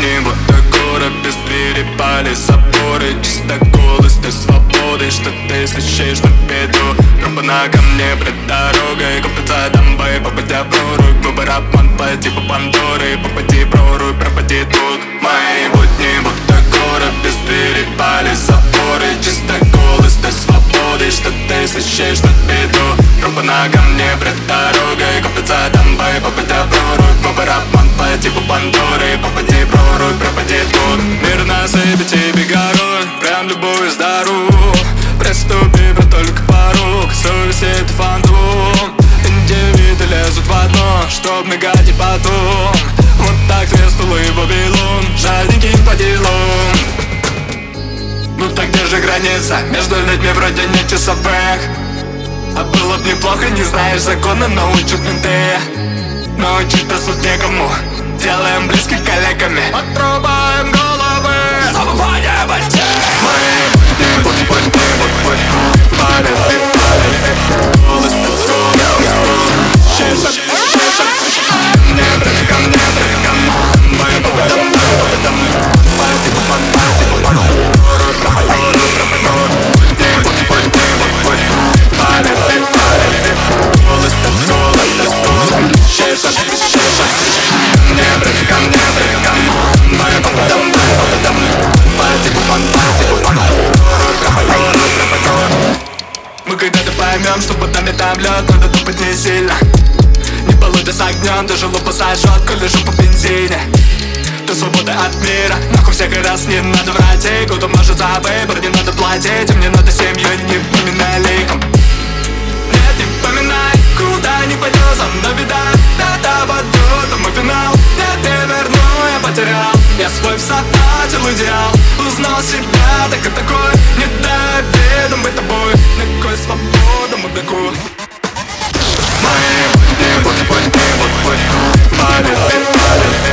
будни, будто город без двери, пали заборы. Чисто голос, ты свободы, что ты слышишь на беду. Тропа на камне пред дорогой, купится дамбой, попадя в прорубь. Выбор обман по типу Пандоры, попади прорубь, пропади тут. Мои будни, будто город без двери, пали заборы. Чисто голос, ты свободы, что ты слышишь на беду. Тропа на камне пред дорогой, купится дамбой, попадя в прорубь. Выбор обман по типу Пандоры, попади прорубь, пропади тут. Мир насыпет тебе горой, прям любую с дорог. Приступи, брат, только порог, совесть это фантом. Индивиды лезут в одно, чтоб мигать и потом. Вот так свистул и Вавилон, жадненький по делам. Ну так где же граница? Между людьми вроде нет часовых. А было б неплохо, не знаешь закона, научат менты. Научить-то суд некому, делаем близких коллегами. Отрубаем головы, забывание потери. Мы когда-то поймем, что под нами там лед, надо тупать не сильно. Не полудя с огнем, даже лупа сожжет, коли жопу в бензине. Ты свобода от мира, нахуй всякий раз не надо врать. Кто-то может за выбор, не надо платить, и мне надо семью, не поминай лихом. Нет, не поминай, куда не пойдешь, за мной беда. Да-да, вот тут мой финал. Нет, не верну, я потерял. Я свой всотратил идеал. Узнал себя, так и такой. Не дай обидам быть тобой. На какой свободу мудаку. Мои будни, будни, будни, будни, будни.